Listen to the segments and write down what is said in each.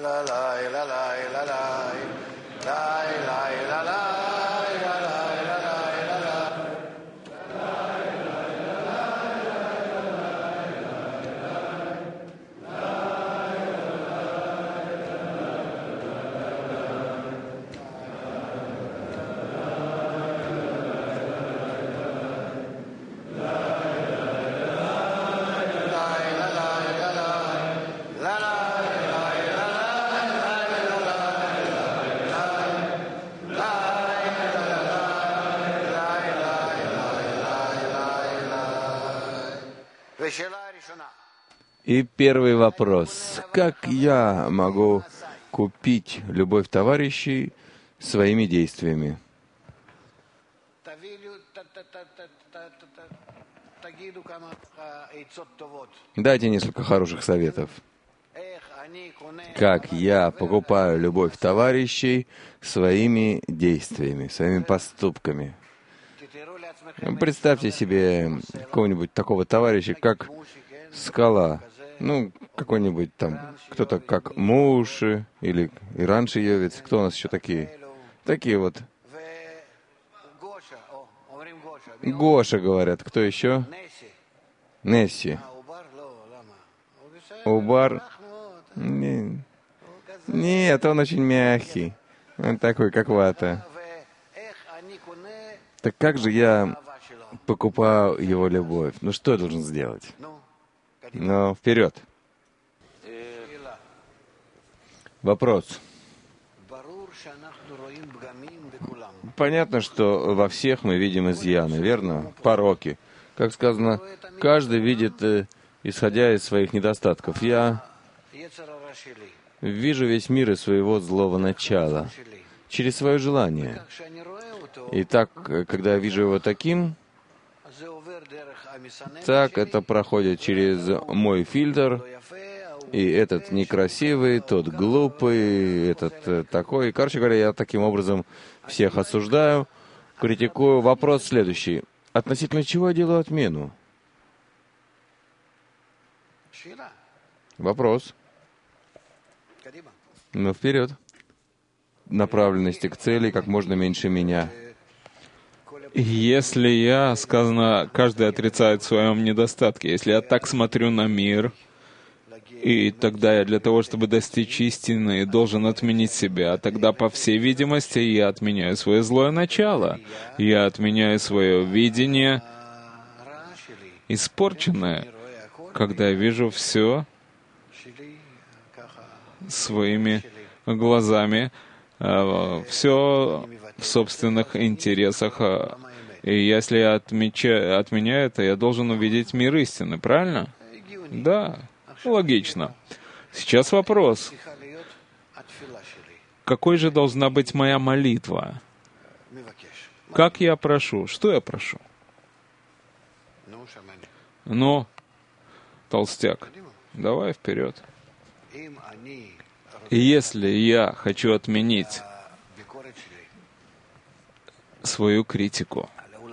И первый вопрос. Как я могу купить любовь товарищей своими действиями? Дайте несколько хороших советов. Как я покупаю любовь товарищей своими действиями, своими поступками? Представьте себе какого-нибудь такого товарища, как скала. Ну, какой-нибудь там, кто-то как Муши или Иран Шиевец. Кто у нас еще такие? Такие вот. Гоша, говорят. Кто еще? Несси. Убар? Нет, он очень мягкий. Он такой, как вата. Так как же я покупаю его любовь? Ну, что я должен сделать? Ну, вперед. Вопрос. Понятно, что во всех мы видим изъяны, верно? Пороки. Как сказано, каждый видит, исходя из своих недостатков. Я вижу весь мир из своего злого начала, через свое желание. И так, когда я вижу его таким, так это проходит через мой фильтр, и этот некрасивый, тот глупый, этот такой. Короче говоря, я таким образом всех осуждаю, критикую. Вопрос следующий. Относительно чего я делаю отмену? Вопрос. Ну, вперед. Направленности к цели, как можно меньше меня. Если я, сказано, каждый отрицает в своем недостатке, если я так смотрю на мир, и тогда я для того, чтобы достичь истины, должен отменить себя, тогда, по всей видимости, я отменяю свое злое начало, я отменяю свое видение испорченное, когда я вижу все своими глазами, все в собственных интересах. И если я отменяю это, я должен увидеть мир истины, правильно? Да, логично. Сейчас вопрос. Какой же должна быть моя молитва? Как я прошу? Что я прошу? Ну, толстяк, давай вперед. И если я хочу отменить свою критику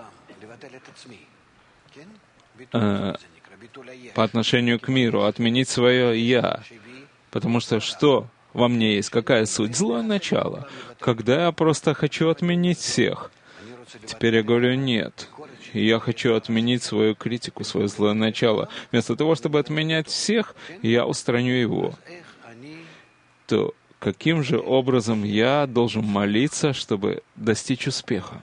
по отношению к миру, отменить свое «я», потому что во мне есть? Какая суть? Злое начало. Когда я просто хочу отменить всех, теперь я говорю «нет». Я хочу отменить свою критику, свое злое начало. Вместо того, чтобы отменять всех, я устраню его. То каким же образом я должен молиться, чтобы достичь успеха?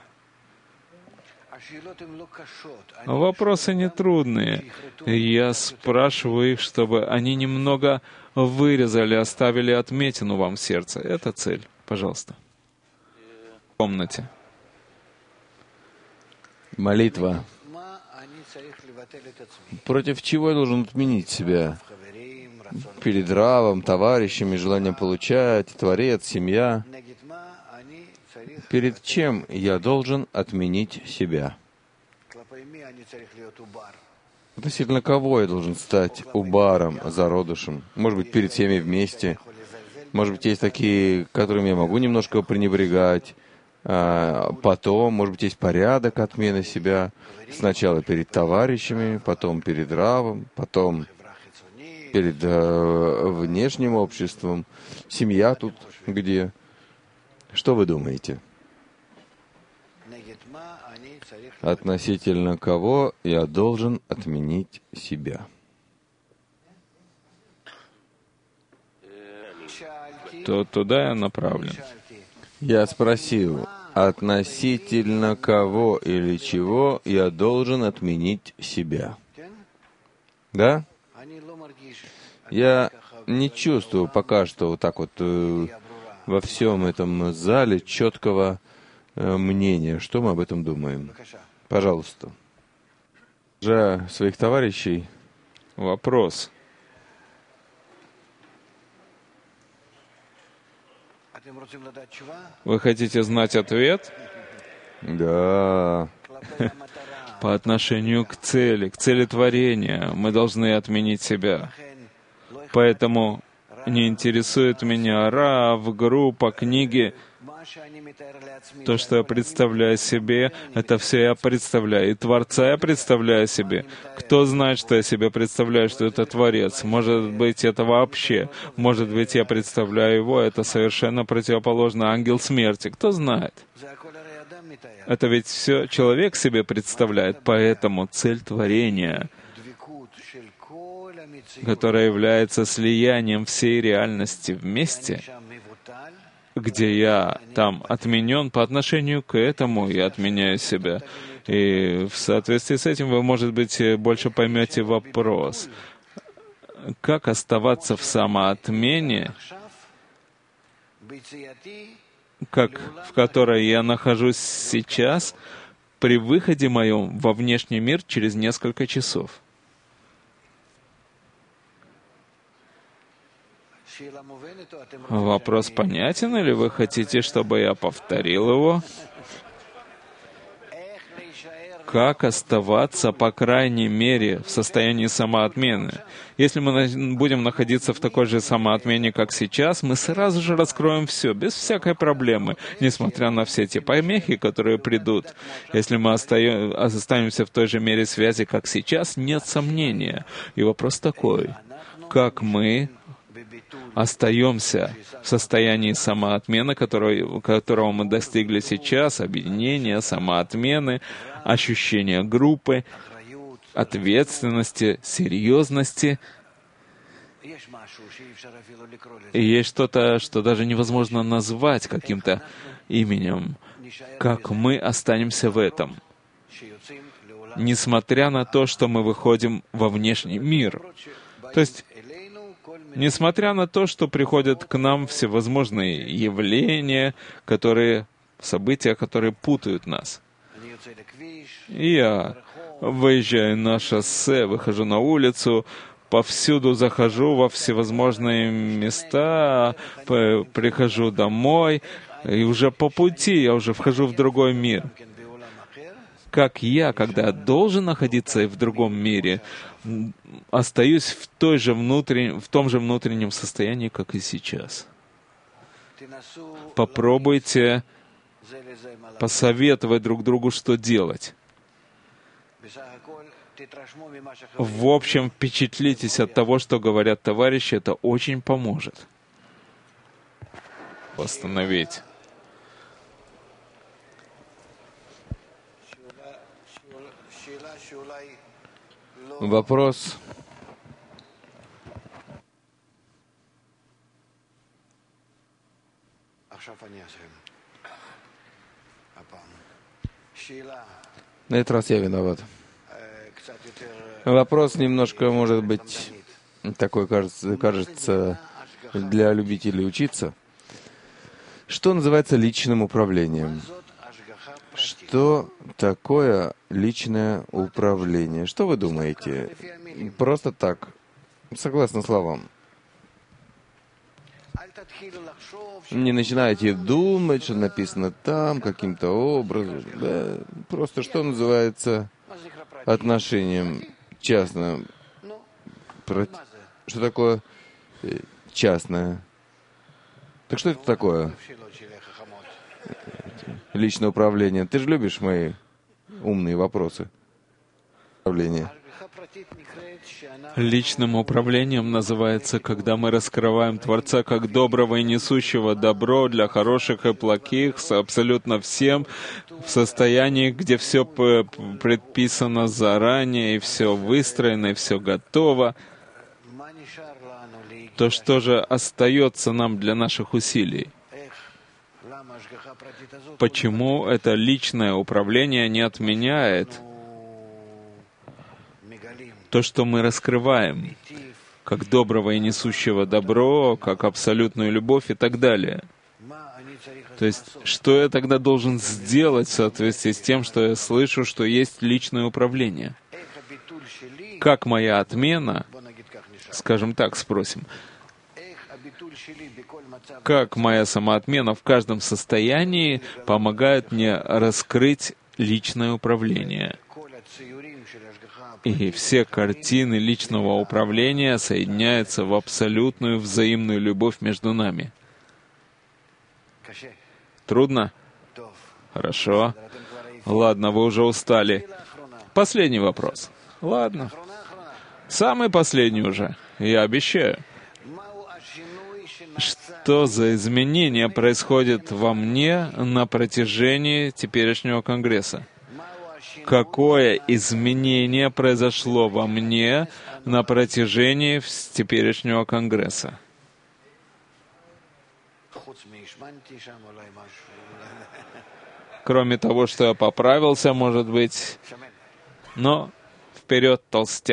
Вопросы не трудные. Я спрашиваю их, чтобы они немного вырезали, оставили отметину вам в сердце. Это цель. Пожалуйста. В комнате. Молитва. Против чего я должен отменить себя? Перед Равом, товарищами, желанием получать, Творец, семья. Перед чем я должен отменить себя? Относительно кого я должен стать убаром, зародышем? Может быть, перед всеми вместе? Может быть, есть такие, которыми я могу немножко пренебрегать. Потом, может быть, есть порядок отмены себя. Сначала перед товарищами, потом перед Равом, потом перед внешним обществом? Семья тут где? Что вы думаете? Относительно кого я должен отменить себя? То туда я направлен. Я спросил, относительно кого или чего я должен отменить себя? Да? Я не чувствую пока что вот так вот во всем этом зале четкого мнения. Что мы об этом думаем? Пожалуйста. Же своих товарищей. Вопрос. Вы хотите знать ответ? Да. По отношению к цели творения, мы должны отменить себя. Поэтому не интересует меня Рав, группа, книги. То, что я представляю себе, это все я представляю. И Творца я представляю себе. Кто знает, что я себе представляю, что это Творец? Может быть, это вообще. Может быть, я представляю его, это совершенно противоположно ангел смерти. Кто знает? Это ведь все человек себе представляет. Поэтому цель творения, которая является слиянием всей реальности вместе, где я там отменен, по отношению к этому я отменяю себя. И в соответствии с этим вы, может быть, больше поймете вопрос. Как оставаться в самоотмене, в которой я нахожусь сейчас, при выходе моем во внешний мир через несколько часов? Вопрос понятен, или вы хотите, чтобы я повторил его? Как оставаться, по крайней мере, в состоянии самоотмены? Если мы будем находиться в такой же самоотмене, как сейчас, мы сразу же раскроем все, без всякой проблемы, несмотря на все те помехи, которые придут. Если мы останемся в той же мере связи, как сейчас, нет сомнения. И вопрос такой: как мы остаемся в состоянии самоотмены, которого мы достигли сейчас, объединения, самоотмены, ощущения группы, ответственности, серьезности. И есть что-то, что даже невозможно назвать каким-то именем. Как мы останемся в этом, несмотря на то, что мы выходим во внешний мир. То есть, несмотря на то, что приходят к нам всевозможные явления, события, которые путают нас. И я выезжаю на шоссе, выхожу на улицу, повсюду захожу во всевозможные места, прихожу домой, и уже по пути я уже вхожу в другой мир. Как я, когда должен находиться в другом мире, остаюсь в том же внутреннем состоянии, как и сейчас. Попробуйте посоветовать друг другу, что делать. В общем, впечатлитесь от того, что говорят товарищи, это очень поможет. Восстановить. Вопрос. На этот раз я виноват. Вопрос немножко, может быть, такой, кажется, для любителей учиться. Что называется личным управлением? Что такое личное управление? Что вы думаете? Просто так, согласно словам. Не начинайте думать, что написано там, каким-то образом. Да, просто что называется отношением частным. Что такое частное? Так что это такое? Личное управление. Ты же любишь мои умные вопросы. Управление. Личным управлением называется, когда мы раскрываем Творца как доброго и несущего добро для хороших и плохих, с абсолютно всем, в состоянии, где все предписано заранее, и все выстроено, и все готово. То что же остается нам для наших усилий? Почему это личное управление не отменяет то, что мы раскрываем, как доброго и несущего добро, как абсолютную любовь и так далее? То есть, что я тогда должен сделать в соответствии с тем, что я слышу, что есть личное управление? Как моя отмена, скажем так, спросим, как моя самоотмена в каждом состоянии помогает мне раскрыть личное управление? И все картины личного управления соединяются в абсолютную взаимную любовь между нами. Трудно? Хорошо. Ладно, вы уже устали. Последний вопрос. Ладно. Самый последний уже. Я обещаю. Что за изменения происходят во мне на протяжении теперешнего Конгресса? Какое изменение произошло во мне на протяжении теперешнего Конгресса? Кроме того, что я поправился, может быть, но вперед, толстяк.